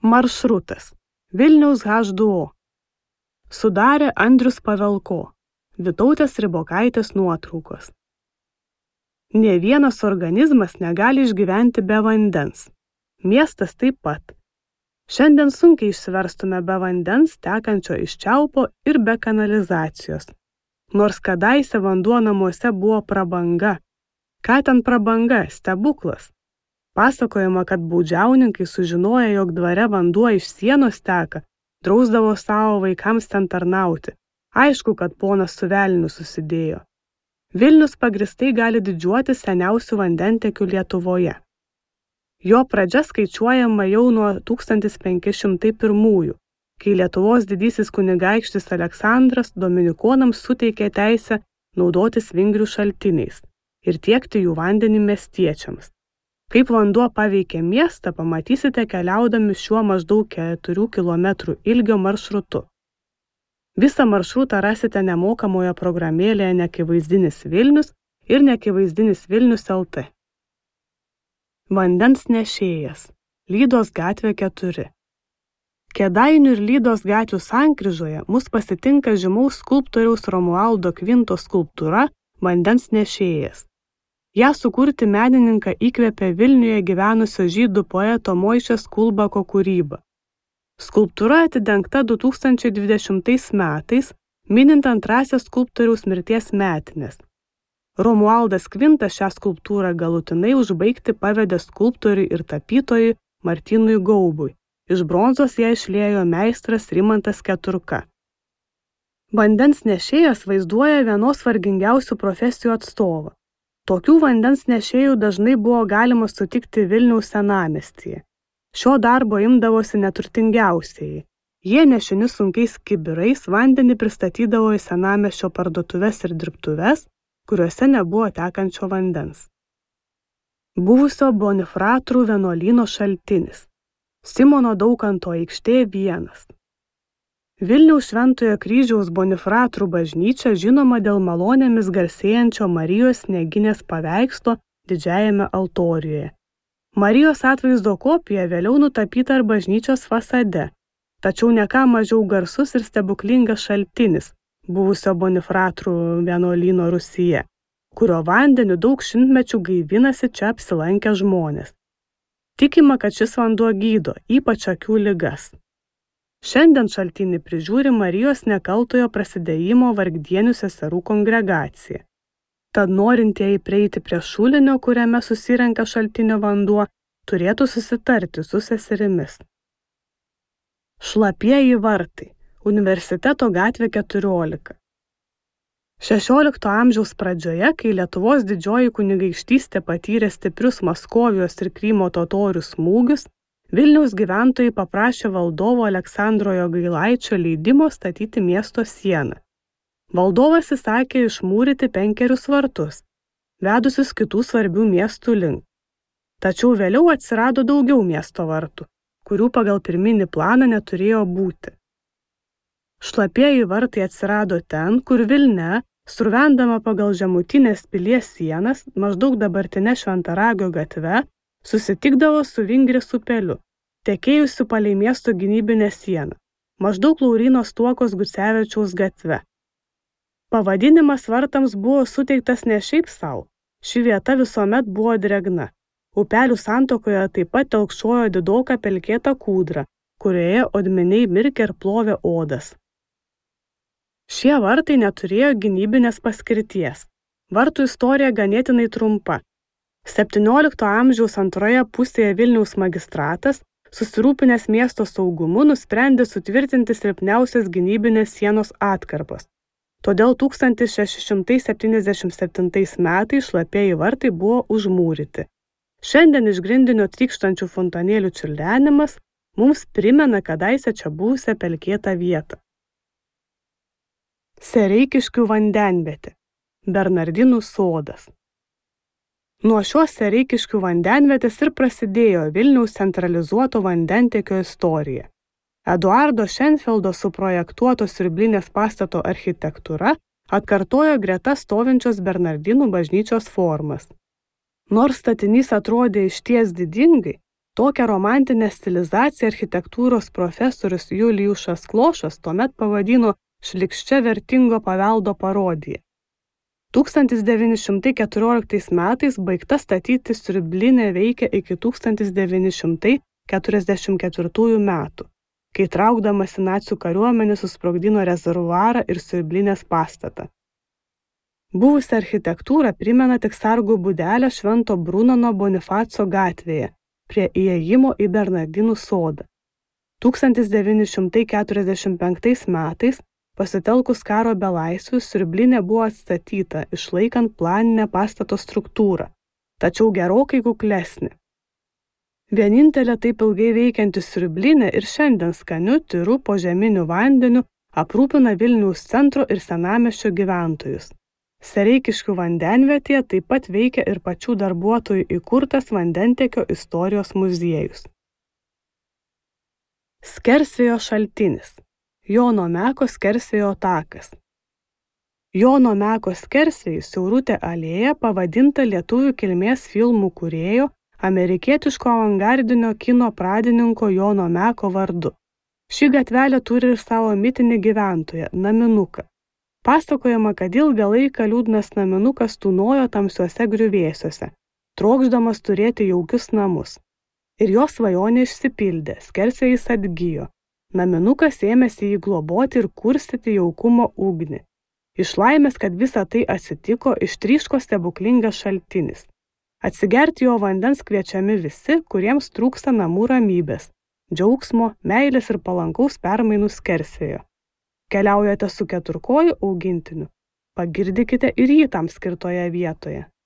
Maršrutas. Vilniaus H2O. Sudarė Andrius Pavelko. Vytautės Ribokaitės nuotraukos. Nė vienas organizmas negali išgyventi be vandens. Miestas taip pat. Šiandien sunkiai išsiverstume be vandens tekančio iš čiaupo ir be kanalizacijos. Nors kadaise vanduo namuose buvo prabanga. Ką ten prabanga? Stebuklas. Pasakojama, kad baudžiauninkai sužinoję, jog dvare vanduo iš sienos teka, drausdavo savo vaikams ten tarnauti. Aišku, kad ponas su velniu susidėjo. Vilnius pagristai gali didžiuotis seniausių vandentekių Lietuvoje. Jo pradžia skaičiuojama jau nuo 1501, kai Lietuvos didysis kunigaikštis Aleksandras dominikonams suteikė teisę naudotis Vingrių šaltiniais ir tiekti jų vandenį miestiečiams. Kaip vanduo paveikė miestą, pamatysite keliaudami šiuo maždaug 4 km ilgio maršrutu. Visą maršrutą rasite nemokamoje programėlėje Neakivaizdinis Vilnius ir Neakivaizdinis Vilnius LT. Vandens nešėjas. Lydos gatvė 4. Kėdainių ir Lydos gatvių sankryžoje mus pasitinka žymaus skulptoriaus Romualdo Kvinto skulptūra Vandens nešėjas. Ją sukurti menininką įkvėpė Vilniuje gyvenusio žydų poeto Moišės Kulbako kūryba. Skulptūra atidengta 2020 metais, minint antrąsias skulptoriaus mirties metines. Romualdas Kvintas šią skulptūrą galutinai užbaigti pavedė skulptoriui ir tapytojui Martynui Gaubui. Iš bronzos ją išliejo meistras Rimantas Keturka. Vandens nešėjas vaizduoja vienos vargingiausių profesijų atstovą. Tokių vandens nešėjų dažnai buvo galima sutikti Vilniaus senamiestyje. Šio darbo imdavosi neturtingiausieji. Jie nešini sunkiais kibirais vandenį pristatydavo į senamiesčio parduotuves ir dirbtuves, kuriuose nebuvo tekančio vandens. Buvusio Bonifratrų vienuolyno šaltinis. Simono Daukanto aikštė 1. Vilniaus Šventojo Kryžiaus Bonifratrų bažnyčia žinoma dėl malonėmis garsėjančio Marijos Snieginės paveikslo didžiajame altoriuje. Marijos atvaizdo kopija vėliau nutapyta ir bažnyčios fasade, tačiau ne ką mažiau garsus ir stebuklingas šaltinis buvusio Bonifratrų vienuolyno Rūsyje, kurio vandeniu daug šimtmečių gaivinasi čia apsilankę žmonės. Tikima, kad šis vanduo gydo, ypač akių ligas. Šiandien šaltinį prižiūri Marijos Nekaltojo prasidėjimo Vargdienių seserų kongregacija. Tad norintieji prieiti prie šulinio, kuriame susirenka šaltinio vanduo, turėtų susitarti su seserimis. Šlapieji vartai. Universiteto gatvė 14. 16 amžiaus pradžioje, kai Lietuvos didžioji kunigaikštystė patyrė stiprius Maskovijos ir Krymo totorių smūgius, Vilniaus gyventojai paprašė valdovo Aleksandro Jogailaičio leidimo statyti miesto sieną. Valdovas įsakė išmūryti 5 vartus, vedusius kitų svarbių miestų link. Tačiau vėliau atsirado daugiau miesto vartų, kurių pagal pirminį planą neturėjo būti. Šlapieji vartai atsirado ten, kur Vilnia, sruvendama pagal žemutinės pilies sienas, maždaug dabartinė Šventaragio gatve, susitikdavo su Vingrės upeliu, tekėjusiu palei miesto gynybinę sieną, maždaug Lauryno Stuokos Gucevičiaus gatve. Pavadinimas vartams buvo suteiktas ne šiaip sau, ši vieta visuomet buvo drėgna. Upelių santakoje taip pat telkšojo didoka pelkėta kūdra, kurioje odminiai mirkė ir plovė odas. Šie vartai neturėjo gynybinės paskirties. Vartų istorija ganėtinai trumpa. 17 amžiaus antroje pusėje Vilniaus magistratas, susirūpinęs miesto saugumu, nusprendė sutvirtinti silpniausias gynybinės sienos atkarpas. Todėl 1677 metais šlapieji vartai buvo užmūryti. Šiandien iš grindinio trykštančių fontanėlių čiurlenimas mums primena kadaise čia buvusią pelkėtą vietą. Sereikiškių vandenvietė. Bernardinų sodas. Nuo šios Sereikiškių vandenvietės ir prasidėjo Vilniaus centralizuoto vandentiekio istorija. Eduardo Šenfeldo suprojektuotos siurblinės pastato architektūra atkartojo greta stovinčios Bernardinų bažnyčios formas. Nors statinys atrodė išties didingai, Tokią romantinę stilizaciją architektūros profesorius Juliušas Klošas tuomet pavadino šlykščia vertingo paveldo parodija. 1914 metais baigta statyti siurblinė veikė iki 1944 metų, kai traukdamasi nacių kariuomenė susprogdino rezervuarą ir siurblinės pastatą. Buvusi architektūra primena tik sargų būdelę Švento Brunono Bonifaco gatvėje, prie įėjimo į Bernardinų sodą. 1945 metais pasitelkus karo belaisvius siurblinė buvo atstatyta, išlaikant planinę pastato struktūrą, tačiau gerokai kuklesnė. Vienintelė taip ilgai veikianti siurblinė ir šiandien skaniu, tyru požeminiu vandeniu aprūpina Vilniaus centro ir senamiesčio gyventojus. Sereikiškių vandenvietėje taip pat veikia ir pačių darbuotojų įkurtas vandentiekio istorijos muziejus. Skersvėjo šaltinis. Jono Meko skersvėjo takas. Jono Meko skersvėjis siaurutė alėja pavadinta lietuvių kilmės filmų kūrėjo, amerikietiško avangardinio kino pradininko Jono Meko vardu. Ši gatvelė turi ir savo mitinį gyventoją, naminuką. Pasakojama, kad ilgą laiką liūdnas naminukas tūnojo tamsiuose griuvėsiuose, trokšdamas turėti jaukius namus. Ir jo svajonė išsipildė, skersvėjis atgijo. Naminukas ėmėsi jį globoti ir kurstyti jaukumo ugnį. Iš laimės, kad visa tai atsitiko, ištryško stebuklingas šaltinis. Atsigerti jo vandens kviečiami visi, kuriems trūksta namų ramybės, džiaugsmo, meilės ir palankaus permainų skersvėjo. Keliaujate su keturkoju augintiniu, pagirdykite ir jį tam skirtoje vietoje.